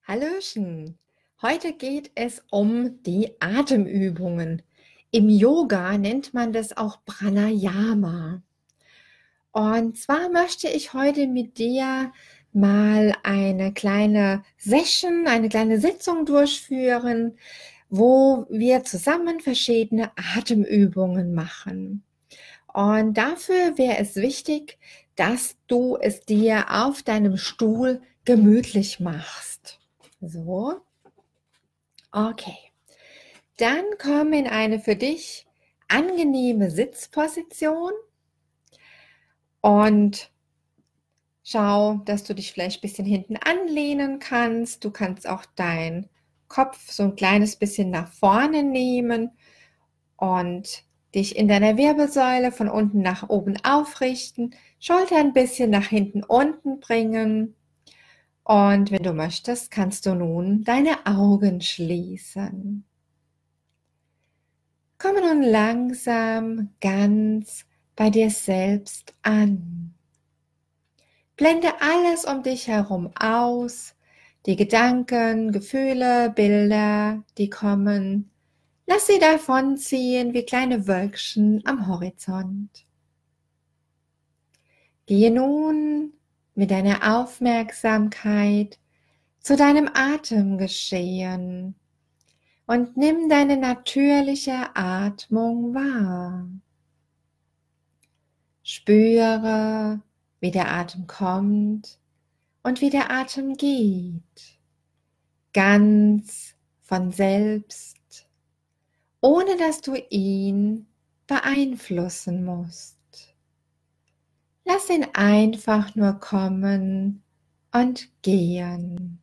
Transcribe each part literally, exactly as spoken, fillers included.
Hallöchen! Heute geht es um die Atemübungen. Im Yoga nennt man das auch Pranayama. Und zwar möchte ich heute mit dir mal eine kleine Session, eine kleine Sitzung durchführen, wo wir zusammen verschiedene Atemübungen machen. Und dafür wäre es wichtig, dass du es dir auf deinem Stuhl gemütlich machst. So, okay. Dann komm in eine für dich angenehme Sitzposition und schau, dass du dich vielleicht ein bisschen hinten anlehnen kannst. Du kannst auch deinen Kopf so ein kleines bisschen nach vorne nehmen und dich in deiner Wirbelsäule von unten nach oben aufrichten, Schulter ein bisschen nach hinten unten bringen. Und wenn du möchtest, kannst du nun deine Augen schließen. Komme nun langsam ganz bei dir selbst an. Blende alles um dich herum aus, die Gedanken, Gefühle, Bilder, die kommen. Lass sie davonziehen wie kleine Wölkchen am Horizont. Gehe nun mit deiner Aufmerksamkeit zu deinem Atemgeschehen und nimm deine natürliche Atmung wahr. Spüre, wie der Atem kommt und wie der Atem geht, ganz von selbst, ohne dass du ihn beeinflussen musst. Lass ihn einfach nur kommen und gehen.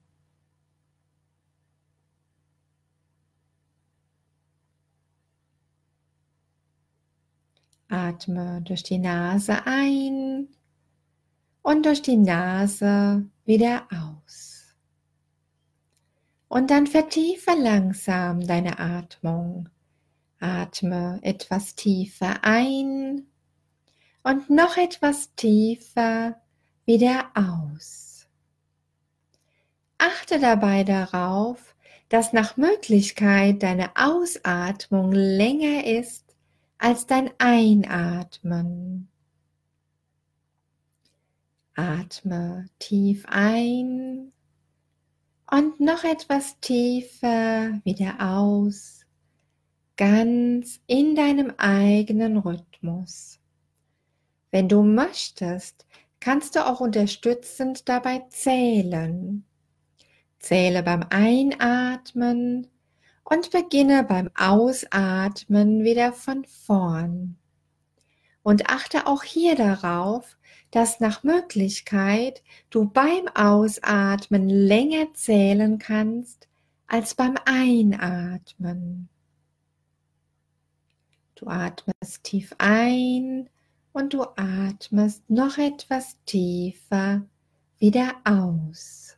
Atme durch die Nase ein und durch die Nase wieder aus. Und dann vertiefe langsam deine Atmung. Atme etwas tiefer ein und noch etwas tiefer wieder aus. Achte dabei darauf, dass nach Möglichkeit deine Ausatmung länger ist als dein Einatmen. Atme tief ein und noch etwas tiefer wieder aus, ganz in deinem eigenen Rhythmus. Wenn du möchtest, kannst du auch unterstützend dabei zählen. Zähle beim Einatmen und beginne beim Ausatmen wieder von vorn. Und achte auch hier darauf, dass nach Möglichkeit du beim Ausatmen länger zählen kannst als beim Einatmen. Du atmest tief ein und du atmest noch etwas tiefer wieder aus.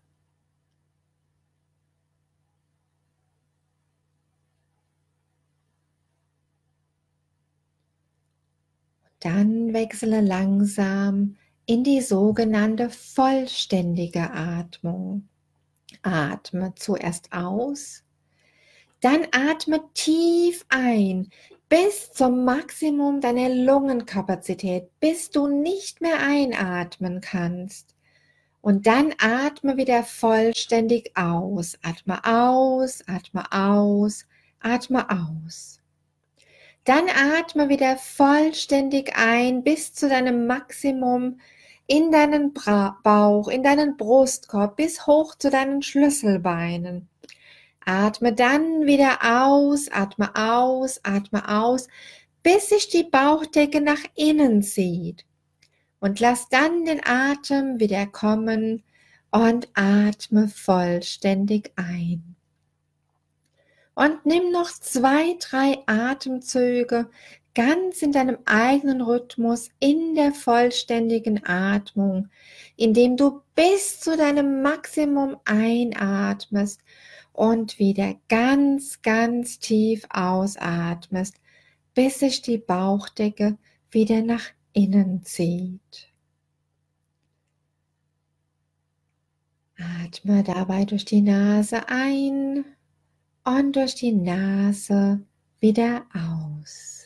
Dann wechsle langsam in die sogenannte vollständige Atmung. Atme zuerst aus, dann atme tief ein bis zum Maximum deiner Lungenkapazität, bis du nicht mehr einatmen kannst. Und dann atme wieder vollständig aus. Atme aus, atme aus, atme aus. Dann atme wieder vollständig ein bis zu deinem Maximum in deinen Bra- Bauch, in deinen Brustkorb, bis hoch zu deinen Schlüsselbeinen. Atme dann wieder aus, atme aus, atme aus, bis sich die Bauchdecke nach innen zieht. Und lass dann den Atem wieder kommen und atme vollständig ein. Und nimm noch zwei, drei Atemzüge ganz in deinem eigenen Rhythmus in der vollständigen Atmung, indem du bis zu deinem Maximum einatmest und wieder ganz, ganz tief ausatmest, bis sich die Bauchdecke wieder nach innen zieht. Atme dabei durch die Nase ein und durch die Nase wieder aus.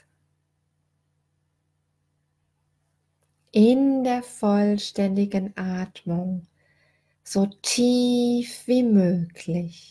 In der vollständigen Atmung, so tief wie möglich.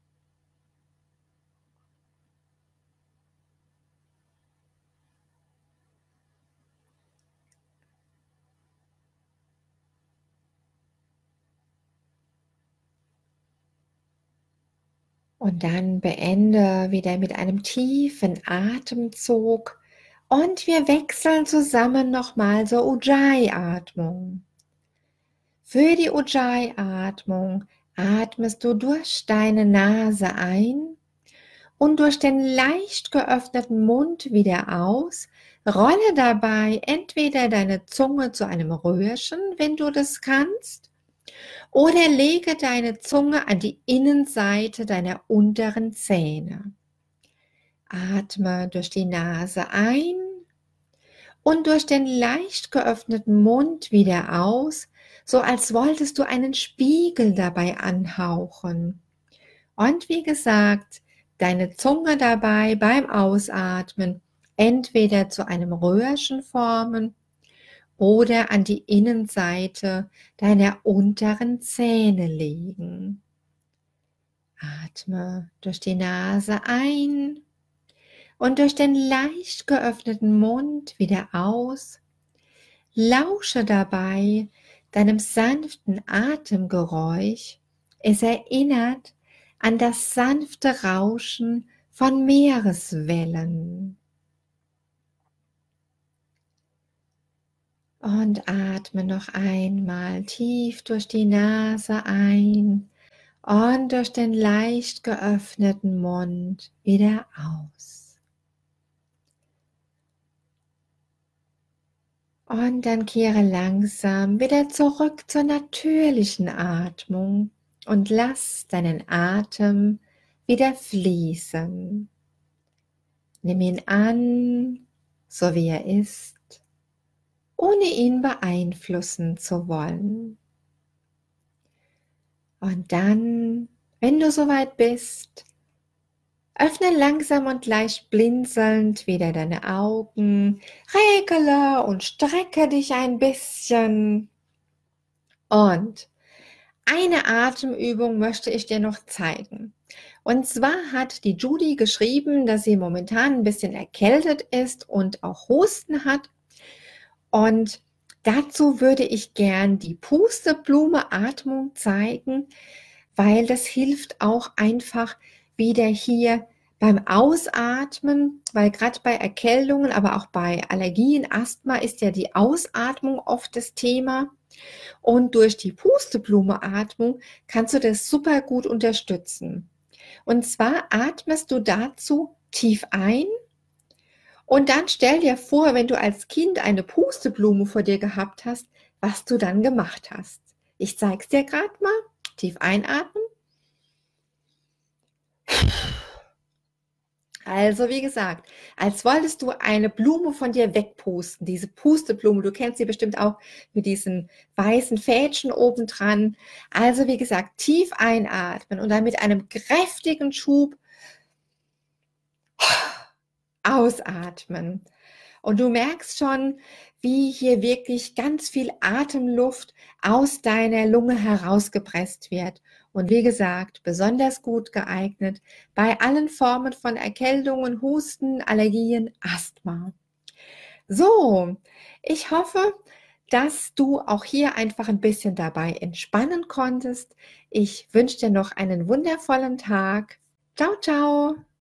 Und dann beende wieder mit einem tiefen Atemzug und wir wechseln zusammen nochmal zur Ujjayi-Atmung. Für die Ujjayi-Atmung atmest du durch deine Nase ein und durch den leicht geöffneten Mund wieder aus. Rolle dabei entweder deine Zunge zu einem Röhrchen, wenn du das kannst, oder lege deine Zunge an die Innenseite deiner unteren Zähne. Atme durch die Nase ein und durch den leicht geöffneten Mund wieder aus, so als wolltest du einen Spiegel dabei anhauchen. Und wie gesagt, deine Zunge dabei beim Ausatmen entweder zu einem Röhrchen formen oder an die Innenseite deiner unteren Zähne legen. Atme durch die Nase ein und durch den leicht geöffneten Mund wieder aus. Lausche dabei deinem sanften Atemgeräusch. Es erinnert an das sanfte Rauschen von Meereswellen. Und atme noch einmal tief durch die Nase ein und durch den leicht geöffneten Mund wieder aus. Und dann kehre langsam wieder zurück zur natürlichen Atmung und lass deinen Atem wieder fließen. Nimm ihn an, so wie er ist, ohne ihn beeinflussen zu wollen. Und dann, wenn du soweit bist, öffne langsam und leicht blinzelnd wieder deine Augen, regle und strecke dich ein bisschen. Und eine Atemübung möchte ich dir noch zeigen. Und zwar hat die Judy geschrieben, dass sie momentan ein bisschen erkältet ist und auch Husten hat. Und dazu würde ich gern die Pusteblume-Atmung zeigen, weil das hilft auch einfach wieder hier beim Ausatmen, weil gerade bei Erkältungen, aber auch bei Allergien, Asthma ist ja die Ausatmung oft das Thema. Und durch die Pusteblume-Atmung kannst du das super gut unterstützen. Und zwar atmest du dazu tief ein und dann stell dir vor, wenn du als Kind eine Pusteblume vor dir gehabt hast, was du dann gemacht hast. Ich zeige es dir gerade mal. Tief einatmen. Also wie gesagt, als wolltest du eine Blume von dir wegpusten, diese Pusteblume, du kennst sie bestimmt auch mit diesen weißen Fädchen obendran. Also wie gesagt, tief einatmen und dann mit einem kräftigen Schub ausatmen. Und du merkst schon, wie hier wirklich ganz viel Atemluft aus deiner Lunge herausgepresst wird. Und wie gesagt, besonders gut geeignet bei allen Formen von Erkältungen, Husten, Allergien, Asthma. So, ich hoffe, dass du auch hier einfach ein bisschen dabei entspannen konntest. Ich wünsche dir noch einen wundervollen Tag. Ciao, ciao.